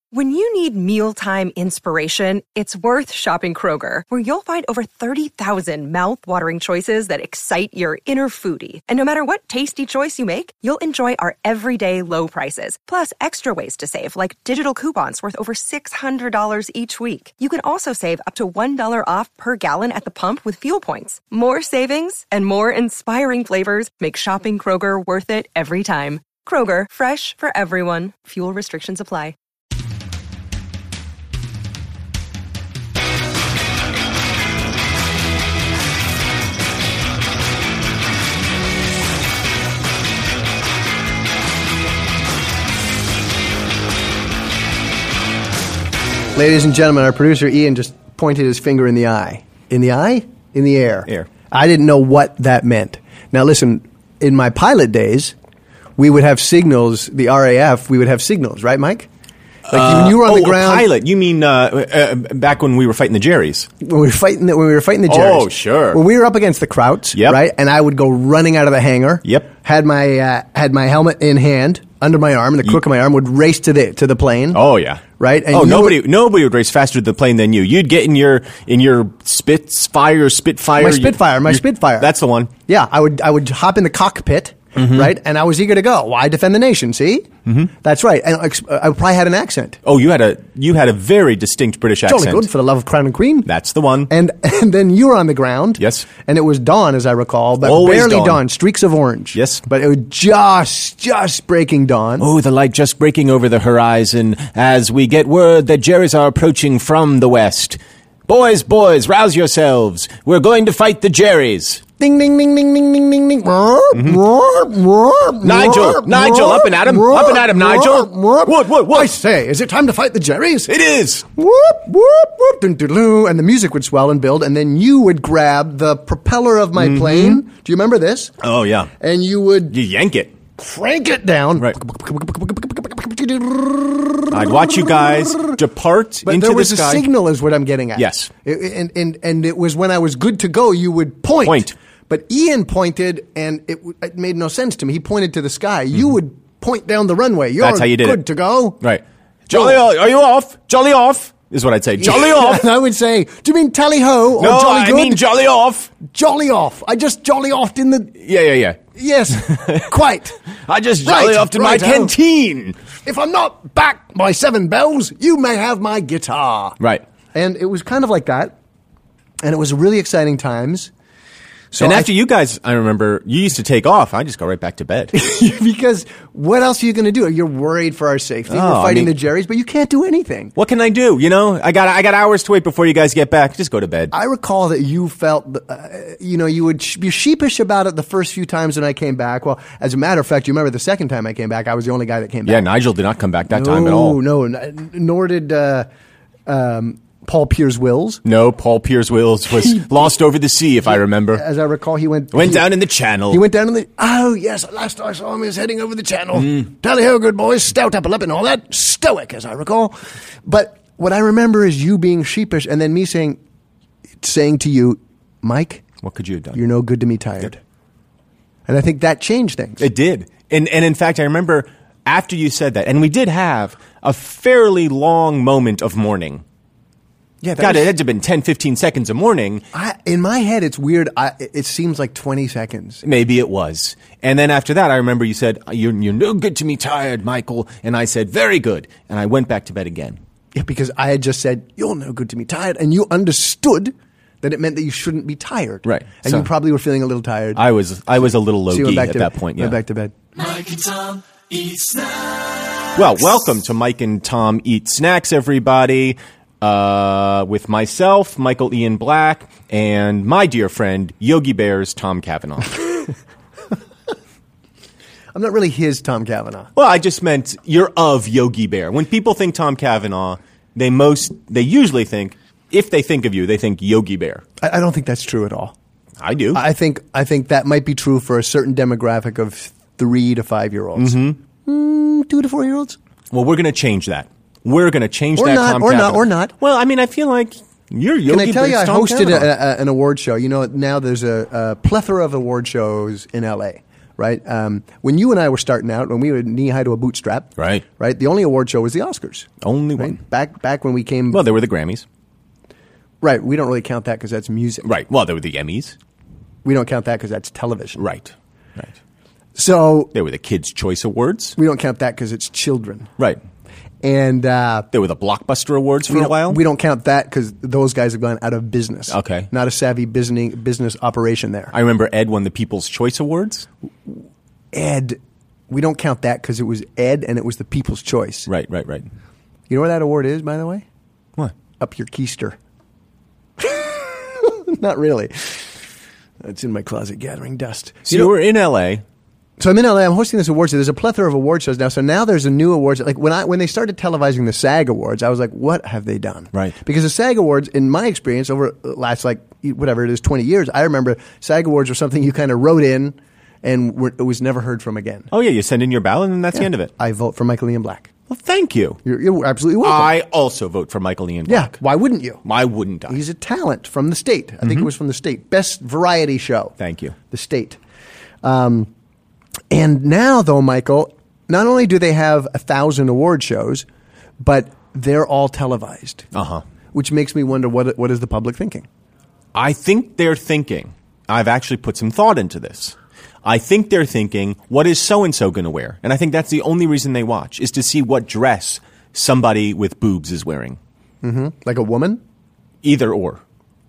When you need mealtime inspiration, it's worth shopping Kroger, where you'll find over 30,000 mouth-watering choices that excite your inner foodie. And no matter what tasty choice you make, you'll enjoy our everyday low prices, plus extra ways to save, like digital coupons worth over $600 each week. You can also save up to $1 off per gallon at the pump with fuel points. More savings and more inspiring flavors make shopping Kroger worth it every time. Kroger, fresh for everyone. Fuel restrictions apply. Ladies and gentlemen, our producer Ian just pointed his finger in the eye. In the eye? In the air. Air. I didn't know what that meant. Now listen, in my pilot days, we would have signals, the RAF, we would have signals, right, Mike? Like when you were on the ground. Pilot. You mean back when we were fighting the Jerrys? When we were fighting the Jerrys. Oh, sure. When we were up against the Krauts, Yep. right? And I would go running out of the hangar. Yep. Had my helmet in hand, under my arm, and the crook of my arm would race to the plane. Oh yeah. Right? And nobody would race faster to the plane than you. You'd get in your Spitfire. My Spitfire. That's the one. Yeah, I would hop in the cockpit, right? And I was eager to go. Why defend the nation? See, that's right. And I probably had an accent. Oh, you had a very distinct British accent. Totally good for the love of crown and queen. That's the one. And then you were on the ground. Yes. And it was dawn, as I recall, but Always barely dawn. streaks of orange. Yes. But it was just breaking dawn. Oh, the light just breaking over the horizon as we get word that Jerrys are approaching from the west. Boys, rouse yourselves. We're going to fight the Jerrys. Ding, ding, ding, ding, ding, ding, ding, ding. Nigel, up and at him, Nigel. What? I say, is it time to fight the Jerrys? It is. Whoop, whoop, whoop, dun, dun, dun. And the music would swell and build, and then you would grab the propeller of my plane. Do you remember this? Oh, yeah. And you would You yank it. crank it down. Right. I'd watch you guys depart But into there was the sky. a signal is what I'm getting at. Yes. And it was when I was good to go, you would point. But Ian pointed, and it made no sense to me. He pointed to the sky. You would point down the runway. You're That's how you did good it. to go. Right. Jolly, are you off? Jolly off is what I'd say. Jolly off. And I would say, do you mean tally ho or No, jolly good? I mean jolly off. Jolly off. I just jolly offed in the... Yeah. Yes, quite. I just jolly offed in my canteen. If I'm not back by 7 bells, you may have my guitar. Right. And it was kind of like that. And it was really exciting times. So And after you guys, I remember, you used to take off. I just go right back to bed. Because what else are you going to do? You're worried for our safety. We're fighting the Jerrys, but you can't do anything. What can I do? You know, I got hours to wait before you guys get back. Just go to bed. I recall that you felt, you would be sheepish about it the first few times when I came back. Well, as a matter of fact, you remember the second time I came back, I was the only guy that came back. Yeah, Nigel did not come back that time at all. No, nor did Paul Piers Wills. No, Paul Piers Wills was lost over the sea, if I remember. As I recall, he went down in the channel. He went down in the... Oh, yes, last I saw him, he was heading over the channel. Tally-ho, good boys, stout upper lip and all that. Stoic, as I recall. But what I remember is you being sheepish and then me saying to you, Mike... What could you have done? You're no good to me tired. And I think that changed things. It did. And in fact, I remember after you said that, and we did have a fairly long moment of mourning. Yeah, God, it had to have been 10, 15 seconds of mourning. In my head, it's weird. It seems like 20 seconds. Maybe it was. And then after that, I remember you said, you're no good to me tired, Michael. And I said, very good. And I went back to bed again. Yeah, because I had just said, you're no good to me tired. And you understood that it meant that you shouldn't be tired. Right. And you probably were feeling a little tired. I was a little low-key at that point. Yeah. Went back to bed. Mike and Tom eat snacks. Well, welcome to Mike and Tom Eat Snacks, everybody. With myself, Michael Ian Black, and my dear friend, Yogi Bear's Tom Cavanaugh. I'm not really his Tom Cavanaugh. Well, I just meant you're of Yogi Bear. When people think Tom Cavanaugh, they usually think, if they think of you, they think Yogi Bear. I don't think that's true at all. I do. I think that might be true for a certain demographic of 3 to 5 year olds. 2 to 4 year olds. Well, we're going to change that. We're going to change that. Tom Cavanaugh. Or not. Well, I mean, I feel like you're Yogi Bear. Can I tell you, I Tom hosted Cavanaugh. an award show. You know, now there's a plethora of award shows in L.A., right? When you and I were starting out, when we were knee high to a bootstrap, Right. the only award show was the Oscars. Only Right? one. Back when we came, Well, there were the Grammys. right? We don't really count that because that's music. Right. Well, there were the Emmys. We don't count that because that's television. Right. So There were the Kids' Choice Awards. we don't count that because it's children. Right. And There were the Blockbuster Awards for we a don't- while. we don't count that because those guys have gone out of business. Okay. Not a savvy business operation there. I remember Ed won the People's Choice Awards. Ed, we don't count that because it was Ed and it was the People's Choice. Right. You know where that award is, by the way? What? Up your keister. Not really. It's in my closet gathering dust. So you were in L.A. So I'm in LA. I'm hosting this award show. There's a plethora of award shows now. So now there's a new award show. Like when they started televising the SAG Awards, I was like, what have they done? Right. Because the SAG Awards, in my experience, over the last whatever it is, 20 years, I remember SAG Awards were something you kind of wrote in and it was never heard from again. Oh, yeah. You send in your ballot, and that's the end of it. I vote for Michael Ian Black. Well, thank you. You're absolutely welcome. I also vote for Michael Ian Yeah. Black. Why wouldn't you? Why wouldn't I? He's a talent from the state. I think it was from the state. Best variety show. Thank you. The state. And now, though, Michael, not only do they have 1,000 award shows, but they're all televised. Uh-huh. Which makes me wonder what is the public thinking? I think they're thinking, I've actually put some thought into this. I think they're thinking, what is so-and-so going to wear? And I think that's the only reason they watch, is to see what dress somebody with boobs is wearing. Mm-hmm. Like a woman? Either or.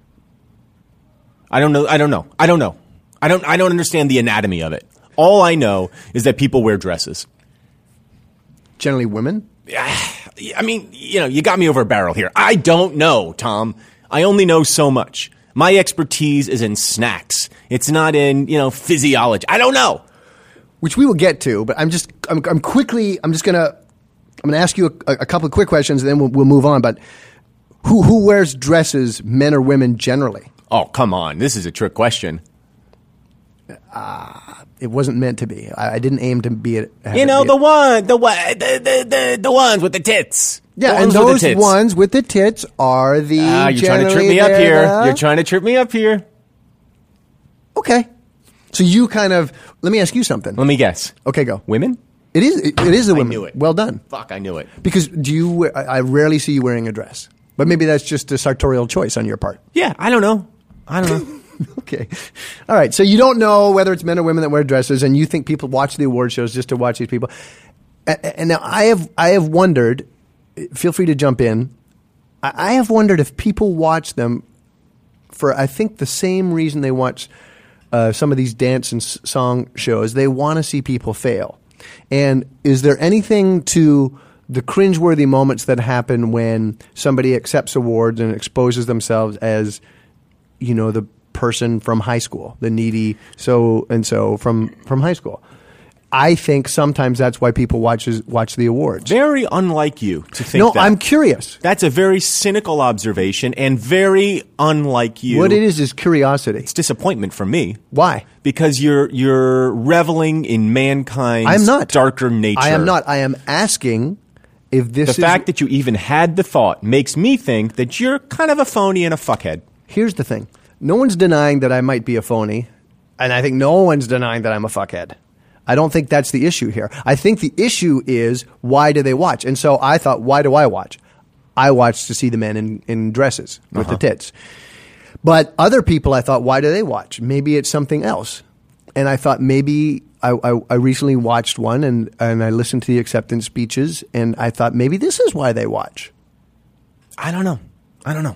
I don't know. I don't understand the anatomy of it. All I know is that people wear dresses. Generally women? I mean, you got me over a barrel here. I don't know, Tom. I only know so much. My expertise is in snacks. It's not in, physiology. I don't know. Which we will get to, but I'm gonna ask you a couple of quick questions and then we'll move on. But who wears dresses, men or women generally? Oh, come on. This is a trick question. It wasn't meant to be. I didn't aim to be it. The ones with the tits. Yeah, The and ones with the those tits. ones with the tits are the. You're trying to trip me up here. You're trying to trip me up here. Okay, so you kind of. Let me ask you something. Let me guess. Okay, go. Women? It is the women. knew it. Well done. Fuck, I knew it. Because I rarely see you wearing a dress, but maybe that's just a sartorial choice on your part. Yeah, I don't know. Okay. All right. So you don't know whether it's men or women that wear dresses, and you think people watch the award shows just to watch these people. And now I have wondered. Feel free to jump in. I have wondered if people watch them for, I think, the same reason they watch some of these dance and song shows. They want to see people fail. And is there anything to the cringeworthy moments that happen when somebody accepts awards and exposes themselves as, the person from high school, the needy so-and-so from high school? I think sometimes that's why people watch the awards. Very unlike you to think No, that. I'm curious. That's a very cynical observation and very unlike you. What it is curiosity. It's disappointment from me. Why? Because you're reveling in mankind's I'm not. darker nature. I am not. I am asking if this The fact that you even had the thought makes me think that you're kind of a phony and a fuckhead. Here's the thing. No one's denying that I might be a phony, and I think no one's denying that I'm a fuckhead. I don't think that's the issue here. I think the issue is, why do they watch? And so I thought, why do I watch? I watch to see the men in dresses with the tits. But other people, I thought, why do they watch? Maybe it's something else. And I thought maybe I recently watched one and I listened to the acceptance speeches, and I thought maybe this is why they watch. I don't know. I don't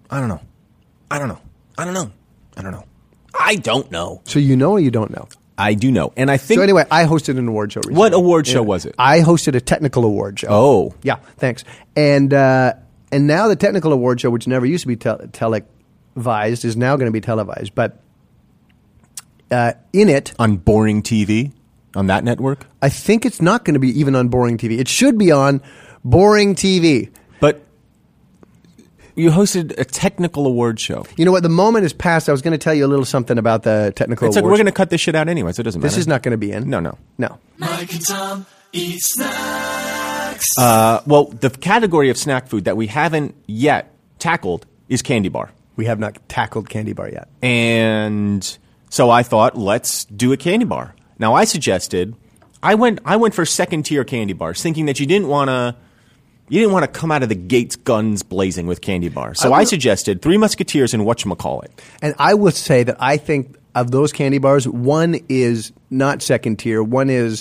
know. So you know or you don't know? I do know. And I think... So anyway, I hosted an award show recently. What award show was it? I hosted a technical award show. Oh. Yeah, thanks. And now the technical award show, which never used to be televised, is now going to be televised. But in it... On boring TV? On that network? I think it's not going to be even on boring TV. It should be on boring TV. But you hosted a technical award show. You know what? The moment is past. I was going to tell you a little something about the technical It's like award we're going to cut this shit out anyway, so it doesn't matter. This is not going to be in. No. No. Mike and Tom eat snacks. Well, the category of snack food that we haven't yet tackled is candy bar. We have not tackled candy bar yet. And so I thought, let's do a candy bar. Now, I suggested I went for second tier candy bars, thinking that you didn't want to come out of the gates guns blazing with candy bars. So I suggested Three Musketeers and whatchamacallit. And I would say that I think of those candy bars, one is not second tier, one is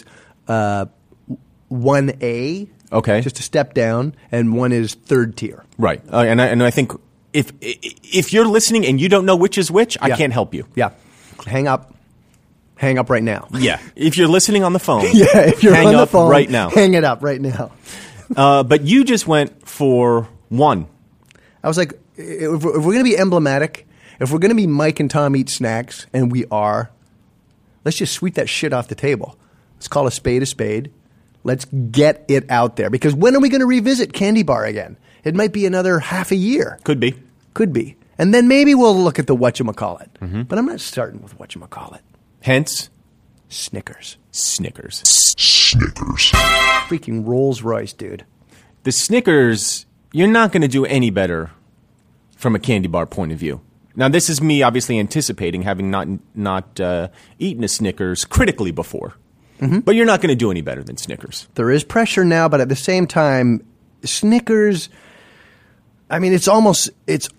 1A. Okay. Just a step down, and one is third tier. Right. And I think if you're listening and you don't know which is which, I can't help you. Yeah. Hang up. Hang up right now. Yeah. If you're listening on the phone, if you're hang on the up phone, right now. Hang it up right now. But you just went for one. I was like, if we're going to be emblematic, if we're going to be Mike and Tom Eat Snacks, and we are, let's just sweep that shit off the table. Let's call a spade a spade. Let's get it out there. Because when are we going to revisit Candy Bar again? It might be another half a year. Could be. Could be. And then maybe we'll look at the whatchamacallit. Mm-hmm. But I'm not starting with whatchamacallit. Hence, Snickers. Snickers. Freaking Rolls Royce, dude. The Snickers, you're not going to do any better from a candy bar point of view. Now, this is me obviously anticipating having not eaten a Snickers critically before. Mm-hmm. But you're not going to do any better than Snickers. There is pressure now, but at the same time, Snickers, I mean, it's almost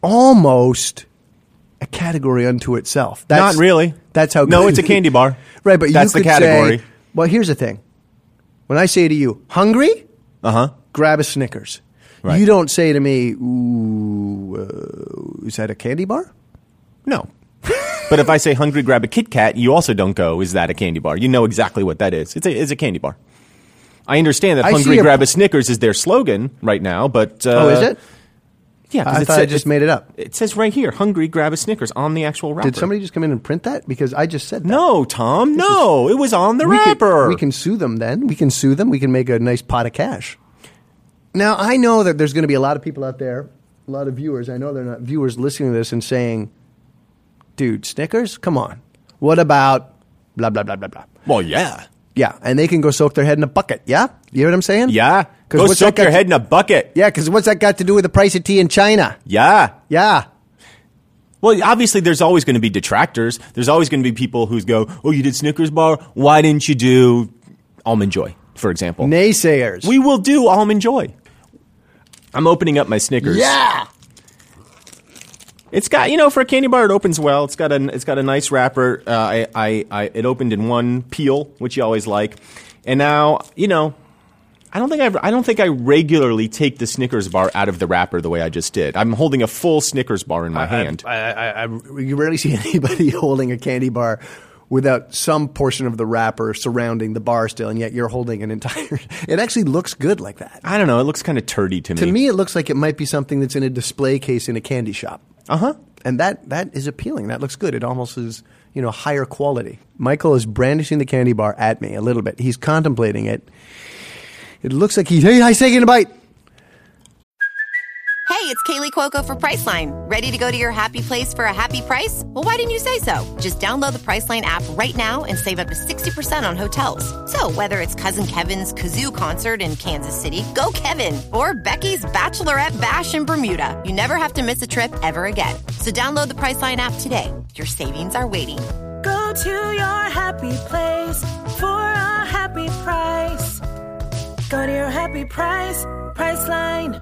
a category unto itself. Not really. That's how good. No, it's a candy bar. Right, but that's you the could category. Say, well, here's the thing. When I say to you, hungry? Uh-huh. Grab a Snickers. Right. You don't say to me, ooh, is that a candy bar? No. But if I say hungry, grab a Kit Kat, you also don't go, is that a candy bar? You know exactly what that is. It's a candy bar. I understand that hungry, grab a Snickers is their slogan right now, but... oh, is it? Yeah. I thought I just made it up. It says right here, hungry, grab a Snickers on the actual wrapper. Did somebody just come in and print that? Because I just said that. No, Tom, no. It was on the wrapper. We can sue them then. We can sue them. We can make a nice pot of cash. Now, I know that there's going to be a lot of people out there, a lot of viewers. I know they're not viewers listening to this and saying, dude, Snickers? Come on. What about blah, blah, blah, blah, blah? Well, yeah. Yeah, and they can go soak their head in a bucket. Yeah? You hear what I'm saying? Yeah. Go soak your head in a bucket. Yeah, because what's that got to do with the price of tea in China? Yeah. Yeah. Well, obviously, there's always going to be detractors. There's always going to be people who go, oh, you did Snickers bar? Why didn't you do Almond Joy, for example? Naysayers. We will do Almond Joy. I'm opening up my Snickers. Yeah. It's got, for a candy bar, it opens well. It's got a nice wrapper. It opened in one peel, which you always like. And now, I don't think I regularly take the Snickers bar out of the wrapper the way I just did. I'm holding a full Snickers bar in my hand. You rarely see anybody holding a candy bar without some portion of the wrapper surrounding the bar still, and yet you're holding an entire... It actually looks good like that. I don't know. It looks kind of turdy to me. To me, it looks like it might be something that's in a display case in a candy shop. Uh-huh. And that is appealing. That looks good. It almost is, higher quality. Michael is brandishing the candy bar at me a little bit. He's contemplating it. It looks like he's taking a bite. Hey, it's Kaylee Cuoco for Priceline. Ready to go to your happy place for a happy price? Well, why didn't you say so? Just download the Priceline app right now and save up to 60% on hotels. So whether it's Cousin Kevin's Kazoo Concert in Kansas City, go Kevin, or Becky's Bachelorette Bash in Bermuda, you never have to miss a trip ever again. So download the Priceline app today. Your savings are waiting. Go to your happy place for a happy price. Go to your happy price, Priceline.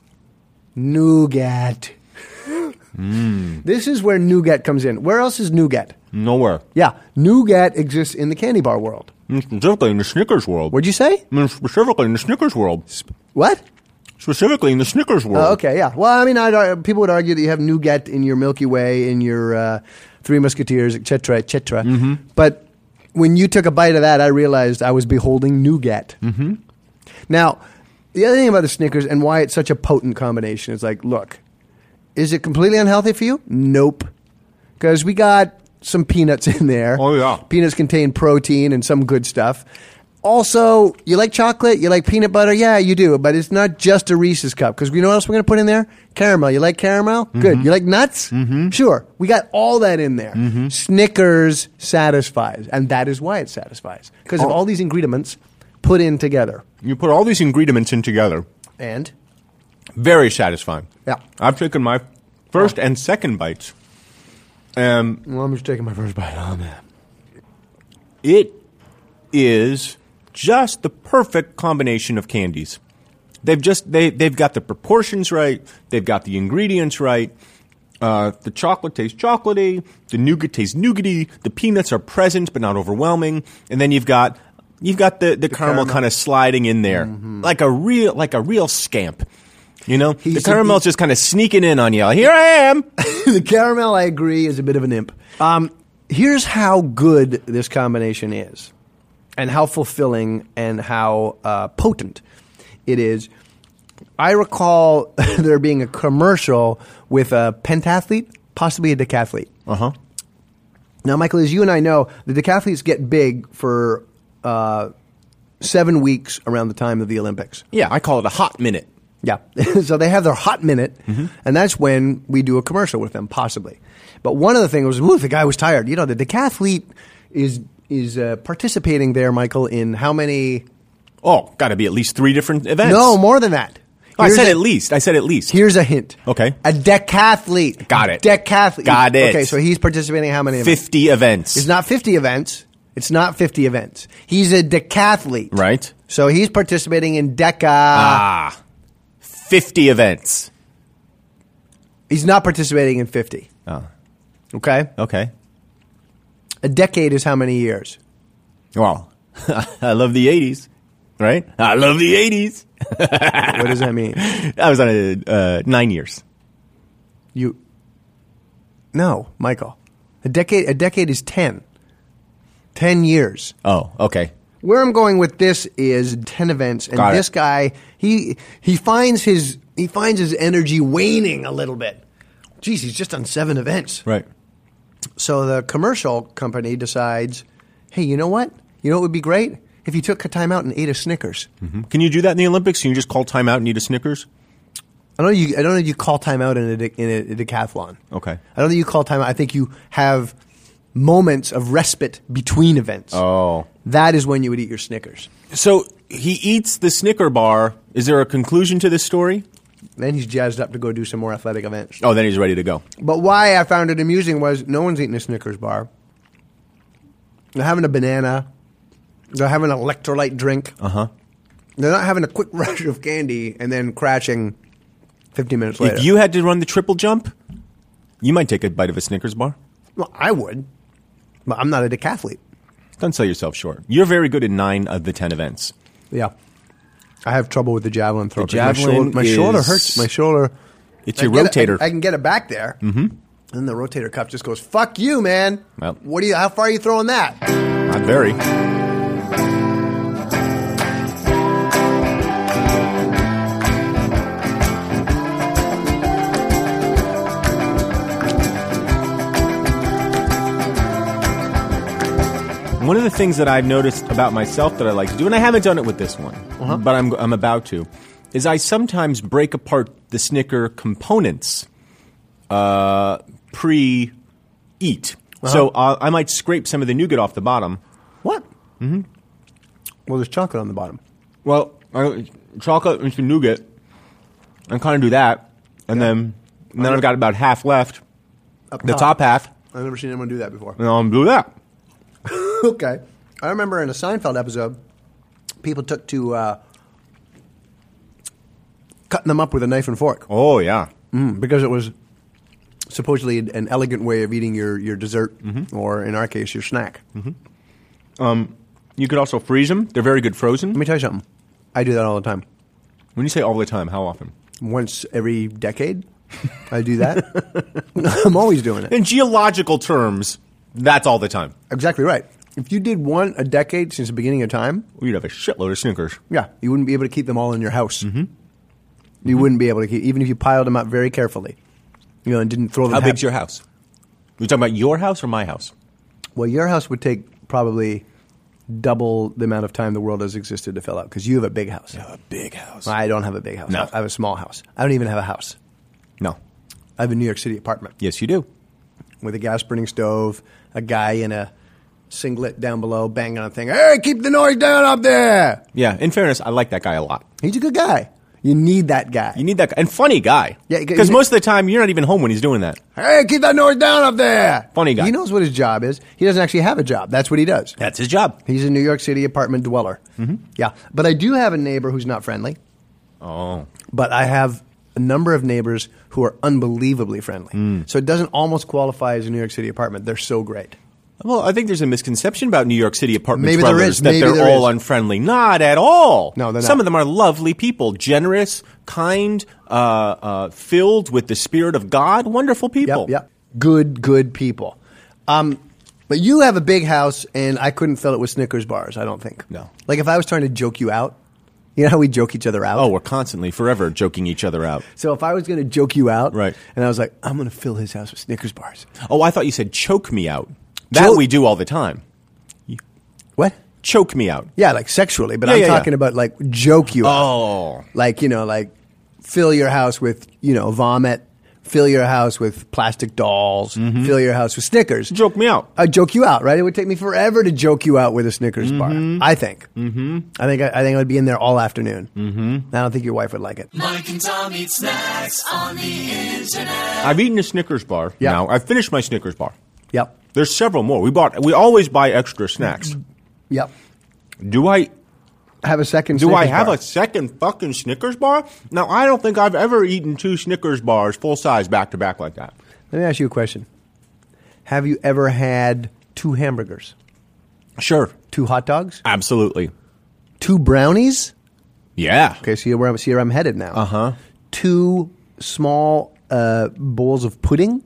Nougat. This is where nougat comes in. Where else is nougat? Nowhere. Yeah, nougat exists in the candy bar world. Specifically in the Snickers world. What'd you say? Specifically in the Snickers world. What? Specifically in the Snickers world. Okay, yeah. Well, I mean, people would argue that you have nougat in your Milky Way, in your Three Musketeers, et cetera, et cetera. Mm-hmm. But when you took a bite of that, I realized I was beholding nougat. Mm-hmm. Now, the other thing about the Snickers and why it's such a potent combination is like, look, is it completely unhealthy for you? Nope. Because we got some peanuts in there. Oh, yeah. Peanuts contain protein and some good stuff. Also, you like chocolate? You like peanut butter? Yeah, you do. But it's not just a Reese's cup. Because you know what else we're going to put in there? Caramel. You like caramel? Mm-hmm. Good. You like nuts? Mm-hmm. Sure. We got all that in there. Mm-hmm. Snickers satisfies. And that is why it satisfies. Because of all these ingredients put in together. You put all these ingredients in together. And? Very satisfying. Yeah. I've taken my first and second bites. Well, I'm just taking my first bite. Oh, man. It is just the perfect combination of candies. They've got the proportions right. They've got the ingredients right. The chocolate tastes chocolatey. The nougat tastes nougaty. The peanuts are present but not overwhelming. And then you've got the caramel kind of sliding in there like a real scamp. You know, the caramel's just kind of sneaking in on you. Here I am. The caramel, I agree, is a bit of an imp. Here's how good this combination is, and how fulfilling and how potent it is. I recall there being a commercial with a pentathlete, possibly a decathlete. Uh-huh. Now, Michael, as you and I know, the decathletes get big for 7 weeks around the time of the Olympics. Yeah, I call it a hot minute. Yeah. So they have their hot minute, and that's when we do a commercial with them, possibly. But one of the things was, the guy was tired. You know, the decathlete is participating there, Michael, in how many? Oh, got to be at least 3 different events. No, more than that. I said at least. Here's a hint. Okay. A decathlete. Got it. Decathlete. Got it. Okay, so he's participating in how many events? 50 events. It's not 50 events. It's not 50 events. He's a decathlete. Right. So he's participating in 50 events. He's not participating in 50. Oh. Okay? Okay. A decade is how many years? Well, I love the 80s, right? I love the 80s. What does that mean? I was on 9 years. No, Michael. A decade is 10. 10 years. Oh, okay. Where I'm going with this is 10 events, and Got this it. guy, he finds his energy waning a little bit. Geez, he's just done 7 events. Right. So the commercial company decides, hey, you know what? You know what would be great? If you took a time out and ate a Snickers. Mm-hmm. Can you do that in the Olympics? Can you just call time out and eat a Snickers? I don't know you call time out in a decathlon. Okay. I don't think you call time out. I think you have moments of respite between events. Oh. That is when you would eat your Snickers. So he eats the Snicker bar. Is there a conclusion to this story? Then he's jazzed up to go do some more athletic events. Oh, then he's ready to go. But why I found it amusing was no one's eating a Snickers bar. They're having a banana. They're having an electrolyte drink. Uh-huh. They're not having a quick rush of candy and then crashing 15 minutes later. If you had to run the triple jump, you might take a bite of a Snickers bar. Well, I would. But I'm not a decathlete. Don't sell yourself short. You're very good at 9 of the 10 events. Yeah. I have trouble with the javelin throw. The javelin my shoulder hurts. My shoulder. It's your rotator. I can get it back there. Mm-hmm. And the rotator cuff just goes, fuck you, man. Well. How far are you throwing that? Not very. One of the things that I've noticed about myself that I like to do, and I haven't done it with this one, but I'm about to, is I sometimes break apart the Snicker components pre-eat. So I might scrape some of the nougat off the bottom. What? Mm-hmm. Well, there's chocolate on the bottom. Well, chocolate into nougat, and kind of do that, and then I've got about half left. The top half. I've never seen anyone do that before. And I'll do that. Okay. I remember in a Seinfeld episode, people took to cutting them up with a knife and fork. Oh, yeah. Because it was supposedly an elegant way of eating your dessert, or in our case, your snack. Mm-hmm. You could also freeze them. They're very good frozen. Let me tell you something. I do that all the time. When you say all the time, how often? Once every decade, I do that. I'm always doing it. In geological terms, that's all the time. Exactly right. If you did one a decade since the beginning of time, You'd have a shitload of Snickers. yeah, you wouldn't be able to keep them all in your house. Mm-hmm. You wouldn't be able to keep, even if you piled them up very carefully, and didn't throw them. How big's your house? Are you talking about your house or my house? Well, your house would take probably double the amount of time the world has existed to fill out, because you have a big house. A big house. I don't have a big house. No. I have a small house. I don't even have a house. No. I have a New York City apartment Yes, you do. with a gas burning stove, a guy in a singlet down below banging on a thing. Hey, keep the noise down up there. Yeah, in fairness, I like that guy a lot. He's a good guy. You need that guy. You need that guy. And funny guy. Yeah, because most of the time, you're not even home when he's doing that. Hey, keep that noise down up there. Funny guy. He knows what his job is. He doesn't actually have a job. That's what he does. That's his job. He's a New York City apartment dweller. Mm-hmm. Yeah. But I do have a neighbor who's not friendly. Oh. But I have a number of neighbors who are unbelievably friendly. So it doesn't almost qualify as a New York City apartment. They're so great. Well, I think there's a misconception about New York City apartment Maybe there dwellers is. that Maybe they're there all is. unfriendly. Not at all. No, they're not. Some of them are lovely people, generous, kind, filled with the spirit of God. Wonderful people. Yep. Good people. But you have a big house, and I couldn't fill it with Snickers bars, I don't think. No. Like if I was trying to joke you out, you know how we joke each other out? Oh, we're constantly, forever joking each other out. So if I was going to joke you out, Right. and I was like, I'm going to fill his house with Snickers bars. Oh, I thought you said choke me out. That we do all the time. What? Choke me out. Yeah, like sexually, but Yeah, I'm yeah, talking about like joke you out. Oh. Like, like fill your house with, vomit, fill your house with plastic dolls, fill your house with Snickers. Joke me out. I'd joke you out, right? It would take me forever to joke you out with a Snickers bar, I think. I think I would be in there all afternoon. I don't think your wife would like it. Mike and Tom eat snacks on the internet. I've eaten a Snickers bar. Yeah. Now I've finished my Snickers bar. Yep. There's several more. We always buy extra snacks. Yep. Do I Have a second Do Snickers I have bar. a second fucking Snickers bar? Now, I don't think I've ever eaten 2 Snickers bars full size back to back like that. Let me ask you a question. Have you ever had 2 hamburgers? Sure. 2 hot dogs? Absolutely. 2 brownies? Yeah. Okay, see where I'm headed now. Uh-huh. 2 small bowls of pudding?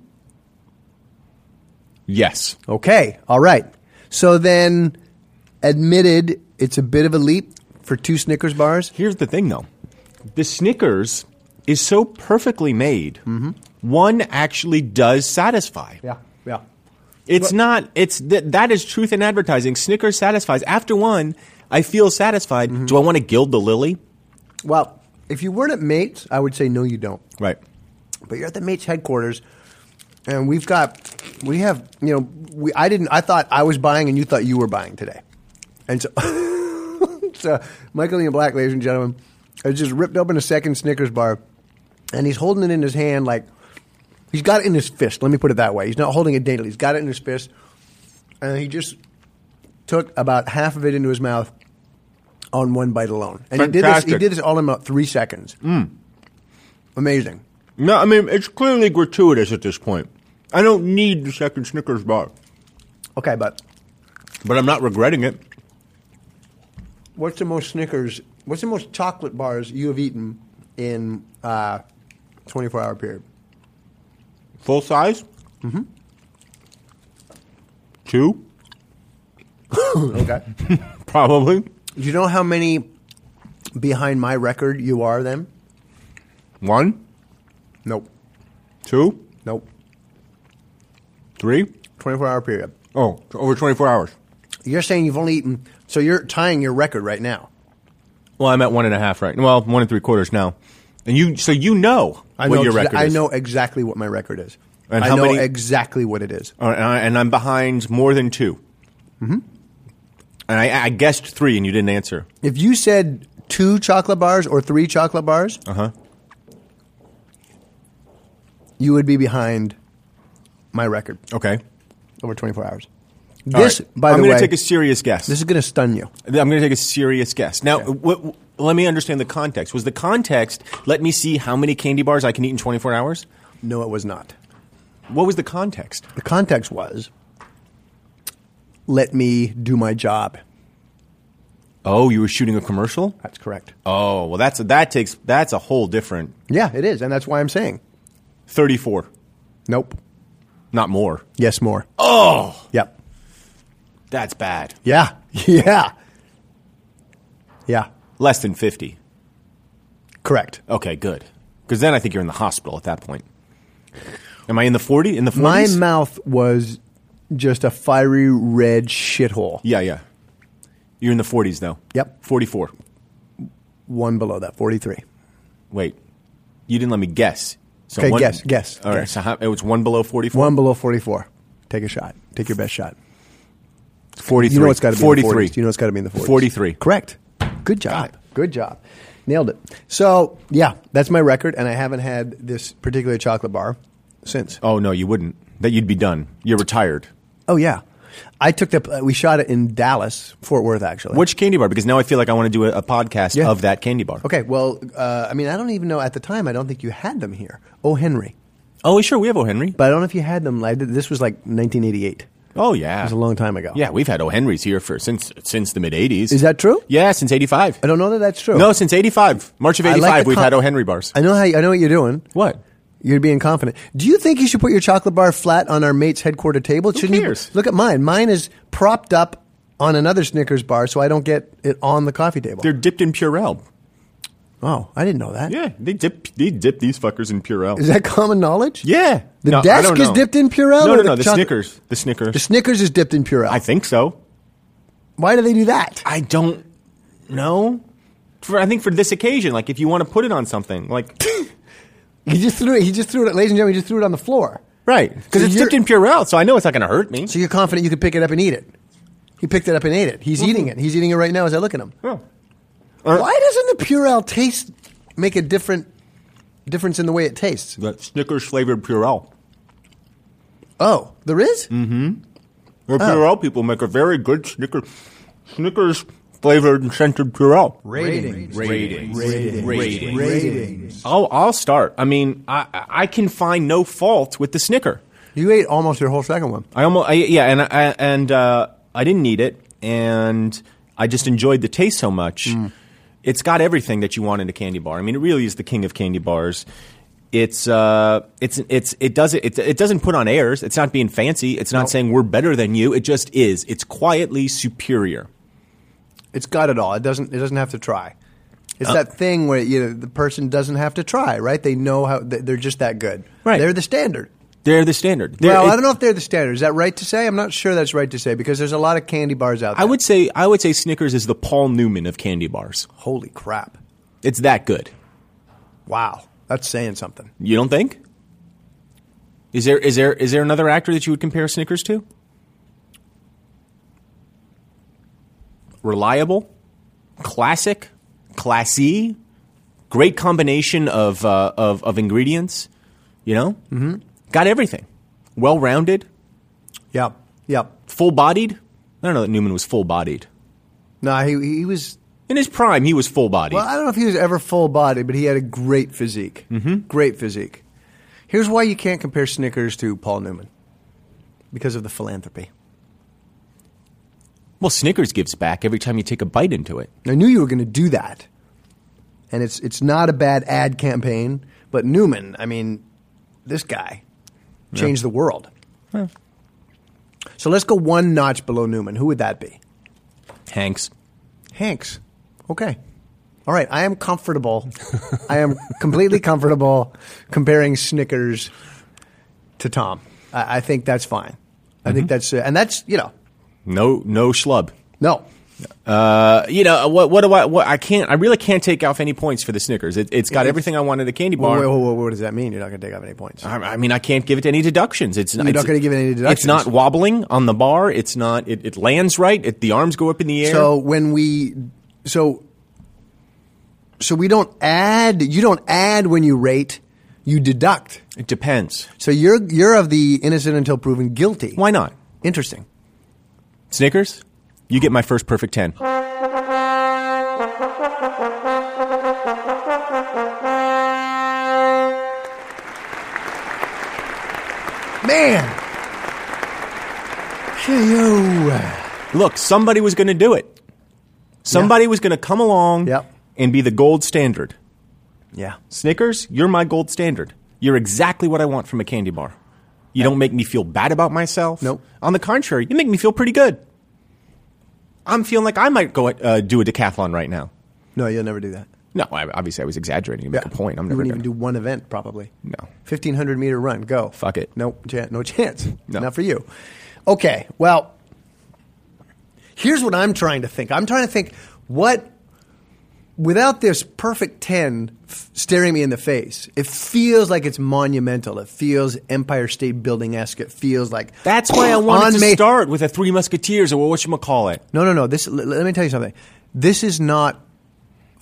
Yes. Okay, all right. So then, admitted, it's a bit of a leap for 2 Snickers bars. Here's the thing, though. The Snickers is so perfectly made, one actually does satisfy. Yeah. It's not, that is truth in advertising. Snickers satisfies. After one, I feel satisfied. Do I want to gild the lily? Well, if you weren't at Mates, I would say no, you don't. Right. But you're at the Mates headquarters, and I thought I was buying and you thought you were buying today. And so, so Michael Ian Black, ladies and gentlemen, has just ripped open a second Snickers bar, and he's holding it in his hand like, he's got it in his fist. Let me put it that way. He's not holding it daintily. He's got it in his fist, and he just took about half of it into his mouth on one bite alone. And Fantastic. he did this all in about 3 seconds. Amazing. No, I mean, it's clearly gratuitous at this point. I don't need the second Snickers bar. Okay, but I'm not regretting it. what's the most chocolate bars you have eaten in 24-hour period? Full size? 2? Okay. Probably. Do you know how many behind my record you are then? 1? Nope. 2? Nope. 3? 24-hour period. Oh, over 24 hours. You're saying you've only eaten, so you're tying your record right now. Well, I'm at 1.5 right now. Well, 1 3/4 now. And you know what your record is. I know exactly what my record is. And I how know many- exactly what it is. And I'm behind more than 2. Mm-hmm. And I guessed 3 and you didn't answer. If you said 2 chocolate bars or 3 chocolate bars, you would be behind my record Okay. over 24 hours. All This, right. by the I'm way, going to take a serious guess. this is going to stun you. I'm going to take a serious guess. Now, let me understand the context. Was the context, let me see how many candy bars I can eat in 24 hours? No, it was not. What was the context? The context was, let me do my job. Oh, you were shooting a commercial? That's correct. Oh, well, that's a whole different Yeah, it is, and that's why I'm saying. 34. Nope. Not more. Yes, more. Oh, Yep. that's bad. Yeah. Yeah. Yeah. Less than 50. Correct. Okay, good. Because then I think you're in the hospital at that point. Am I in the 40? In the 40s? My mouth was just a fiery red shithole. Yeah. You're in the 40s, though. Yep. 44. One below that, 43. Wait. You didn't let me guess. So Okay, guess. All right, Guess. so it was 1 below 44? One below 44. Take a shot. Take your best shot. 43. You know it's got to be 43. in the 40s. You know it's got to be in the 40s. 43. Correct. Good job. Good job. Nailed it. So, yeah, that's my record, and I haven't had this particular chocolate bar since. Oh, no, you wouldn't. That you'd be done. You're retired. Oh, yeah. I took we shot it in Dallas, Fort Worth, actually. Which candy bar? Because now I feel like I want to do a podcast of that candy bar. Okay, well, I don't even know. At the time, I don't think you had them here. O. Henry. Oh, sure, we have O. Henry. But I don't know if you had them. This was like 1988. Oh, yeah. It was a long time ago. Yeah, we've had O. Henrys here since the mid-'80s. Is that true? Yeah, since 85. I don't know that that's true. No, since 85. March of 85, we've had O. Henry bars. I know what you're doing. What? You're being confident. Do you think you should put your chocolate bar flat on our mate's headquarter table? Who cares? Look at mine. Mine is propped up on another Snickers bar so I don't get it on the coffee table. They're dipped in Purell. Oh, I didn't know that. Yeah, they dip these fuckers in Purell. Is that common knowledge? Yeah. The desk is dipped in Purell? No, the Snickers. The Snickers. The Snickers is dipped in Purell. I think so. Why do they do that? I don't know. I think for this occasion, like if you want to put it on something, like He just threw it, ladies and gentlemen, he just threw it on the floor. Right. Because it's dipped in Purell, so I know it's not going to hurt me. So you're confident you could pick it up and eat it. He picked it up and ate it. He's eating it. He's eating it right now as I look at him. Oh. Why doesn't the Purell taste make a difference in the way it tastes? The Snickers flavored Purell. Oh, there is? Mm-hmm. The Purell people make a very good Snickers flavored and scented Purell. Ratings. I'll start. I mean, I can find no fault with the Snicker. You ate almost your whole second one. I didn't need it, and I just enjoyed the taste so much. It's got everything that you want in a candy bar. I mean, it really is the king of candy bars. It doesn't put on airs. It's not being fancy. It's not saying we're better than you. It just is. It's quietly superior. It's got it all. It doesn't have to try. It's that thing where the person doesn't have to try, right? They know how they're just that good. Right. They're the standard. They're the standard. I don't know if they're the standard. Is that right to say? I'm not sure that's right to say because there's a lot of candy bars out there. I would say Snickers is the Paul Newman of candy bars. Holy crap. It's that good. Wow. That's saying something. You don't think? Is there another actor that you would compare Snickers to? Reliable, classic, classy, great combination of ingredients. Mm-hmm. Got everything. Well-rounded. Yep. Full-bodied. I don't know that Newman was full-bodied. No, he was... In his prime, he was full-bodied. Well, I don't know if he was ever full-bodied, but he had a great physique. Mm-hmm. Great physique. Here's why you can't compare Snickers to Paul Newman. Because of the philanthropy. Well, Snickers gives back every time you take a bite into it. I knew you were going to do that. And it's not a bad ad campaign, but Newman, I mean, this guy changed the world. Yeah. So let's go one notch below Newman. Who would that be? Hanks. Okay. All right. I am comfortable. I am completely comfortable comparing Snickers to Tom. I think that's fine. I think that's and that's No schlub. No. What do I can't. I really can't take off any points for the Snickers. It's got everything I want in a candy bar. What does that mean? You're not going to take off any points. I mean, I can't give it any deductions. You're not going to give it any deductions. It's not wobbling on the bar. It's not. It lands right. The arms go up in the air. So when we don't add. You don't add when you rate. You deduct. It depends. So you're of the innocent until proven guilty. Why not? Interesting. Snickers, you get my first perfect 10. Man. Look, somebody was going to do it. Somebody was going to come along and be the gold standard. Yeah. Snickers, you're my gold standard. You're exactly what I want from a candy bar. You don't make me feel bad about myself. Nope. On the contrary, you make me feel pretty good. I'm feeling like I might go do a decathlon right now. No, you'll never do that. No, obviously I was exaggerating to make a point. I'm never wouldn't even do one event, probably. No. 1,500-meter run. Go. Fuck it. No chance. No. Not for you. Okay, well, here's what I'm trying to think. I'm trying to think what, without this perfect 10 staring me in the face, it feels like it's monumental. It feels Empire State Building-esque. It feels like... That's why I wanted to start with a Three Musketeers or whatchamacallit. No. Let me tell you something. This is not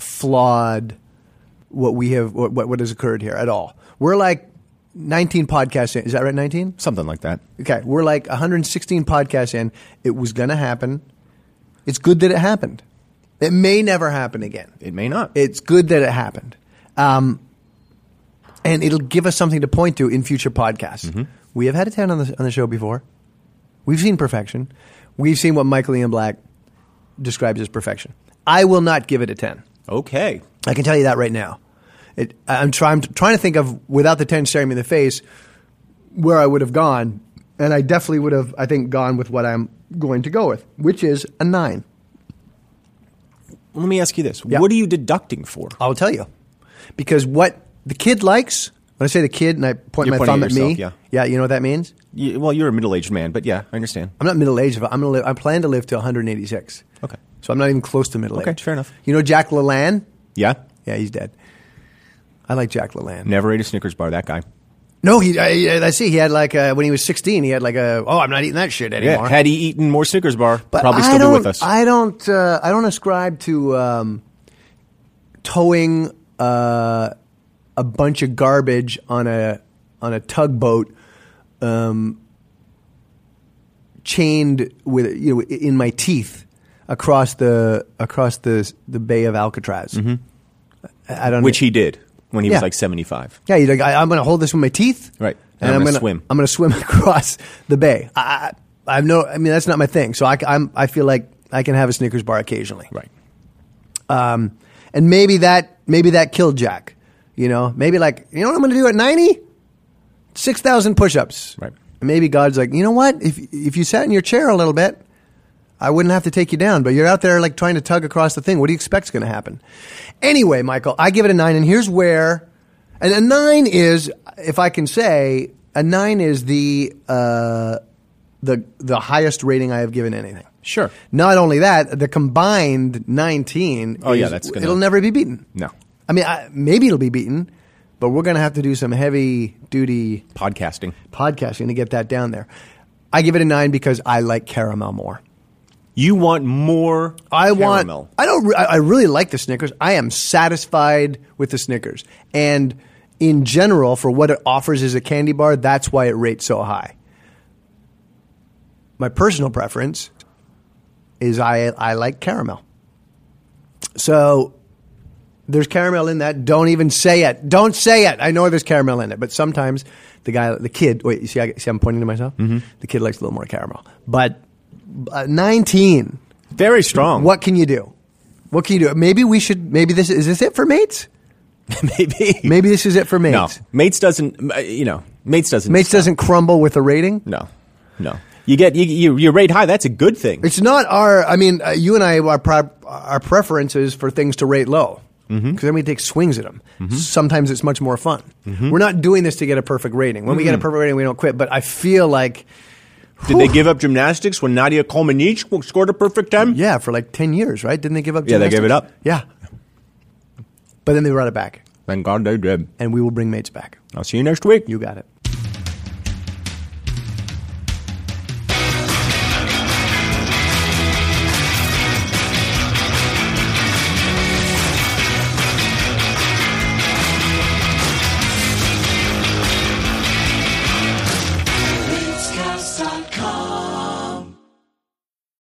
flawed what we have, what has occurred here at all. We're like 19 podcasts in. Is that right, 19? Something like that. Okay, we're like 116 podcasts in. It was going to happen. It's good that it happened. It may never happen again. It may not. It's good that it happened. And it'll give us something to point to in future podcasts. Mm-hmm. We have had a 10 on the show before. We've seen perfection. We've seen what Michael Ian Black describes as perfection. I will not give it a 10. Okay. I can tell you that right now. I'm trying to think of, without the 10 staring me in the face, where I would have gone. And I definitely would have, I think, gone with what I'm going to go with, which is a 9. Let me ask you this. Yeah. What are you deducting for? I'll tell you. Because what the kid likes, when I say the kid and I point You're my pointing thumb at at me, yourself, yeah, you know what that means? Well, you're a middle-aged man, but yeah, I understand. I'm not middle-aged. I plan to live to 186. Okay. So I'm not even close to middle-aged. Okay, fair enough. You know Jack LaLanne? Yeah? Yeah, he's dead. I like Jack LaLanne. Never ate a Snickers bar, that guy. No, I see. He had like when he was 16, he had like I'm not eating that shit anymore. Yeah, had he eaten more Snickers bar, But probably still be with us. I don't ascribe to towing a bunch of garbage on a tugboat, chained with in my teeth across the Bay of Alcatraz. Mm-hmm. I don't. Which he did when he Yeah. was like 75. Yeah, he's like, I'm going to hold this with my teeth, Right. And I'm I'm gonna gonna swim. I'm going to swim across the bay. I mean, that's not my thing. So I feel like I can have a Snickers bar occasionally. Right. And maybe that killed Jack. Maybe like, you know what I'm going to do at 90? 6,000 push-ups. Right. And maybe God's like, you know what? If you sat in your chair a little bit, I wouldn't have to take you down. But you're out there like trying to tug across the thing. What do you expect's going to happen? Anyway, Michael, I give it a 9. And here's where, and a 9 is, if I can say, a 9 is the highest rating I have given anything. Sure. Not only that, the combined 19. Oh, yeah, that's gonna- it'll never be beaten. No. I mean, maybe it'll be beaten, but we're going to have to do some heavy duty Podcasting. to get that down there. I give it a 9 because I like caramel more. You want more caramel. I really like the Snickers. I am satisfied with the Snickers. And in general, for what it offers as a candy bar, that's why it rates so high. My personal preference is I like caramel. So there's caramel in that. Don't even say it. Don't say it. I know there's caramel in it. But sometimes the kid, wait, you see I'm pointing to myself? Mm-hmm. The kid likes a little more caramel. But 19. Very strong. What can you do? Maybe this is it for Mates? Maybe this is it for Mates. No. Mates doesn't, Mates doesn't. Mates doesn't crumble with a rating? No. You rate high. That's a good thing. It's not you and I, our preferences for things to rate low. Because then we take swings at them. Mm-hmm. Sometimes it's much more fun. Mm-hmm. We're not doing this to get a perfect rating. When we get a perfect rating, we don't quit. But I feel like... Did they give up gymnastics when Nadia Comaneci scored a perfect 10? Yeah, for like 10 years, right? Didn't they give up Yeah, they gymnastics? gave it up. Yeah. But then they brought it back. Thank God they did. And we will bring Mates back. I'll see you next week. You got it.